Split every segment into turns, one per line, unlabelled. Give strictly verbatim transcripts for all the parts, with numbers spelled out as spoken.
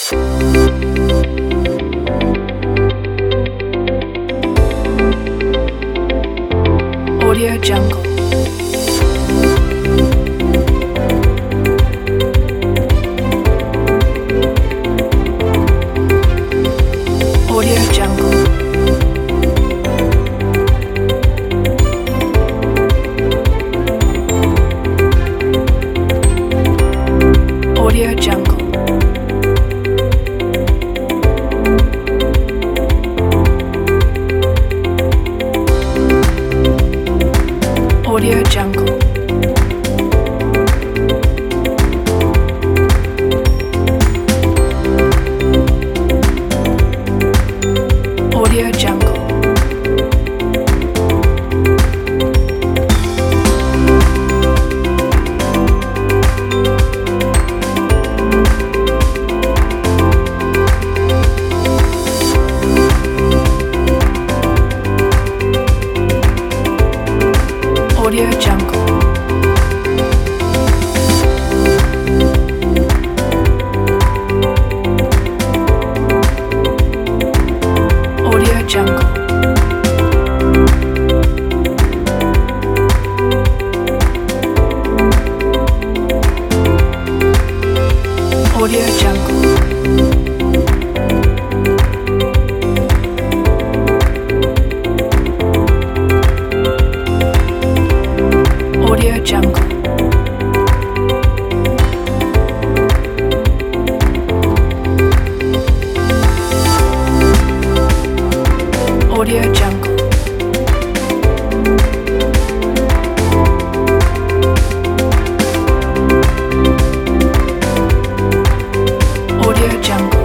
Audio Jungle. Audio Jungle. Audio Jungle. Audio Jungle. Audio Jungle. Audio Jungle. Audio Jungle. Audio Jungle. Audio Jungle. Audio Jungle. Audio Jungle.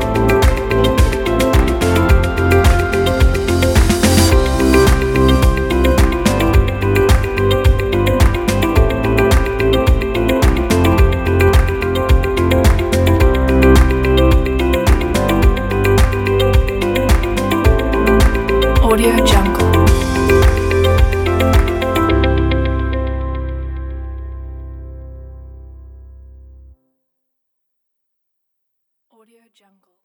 Audio Jungle. Audio Jungle.